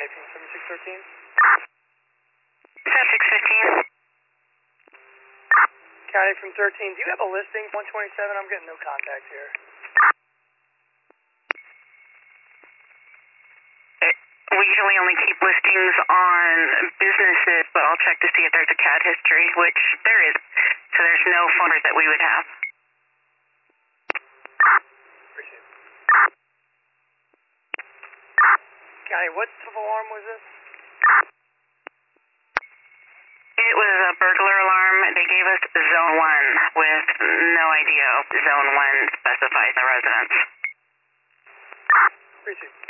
County from 7613. 7615. County from 13, do you have a listing? 127, I'm getting no contact here. We usually only keep listings on businesses, but I'll check to see if there's a CAD history, which there is. So there's no phone numbers that we would have. Appreciate it. County, what type of alarm was this? It was a burglar alarm. They gave us Zone 1 with no idea Zone 1 specifies the residence. Appreciate it.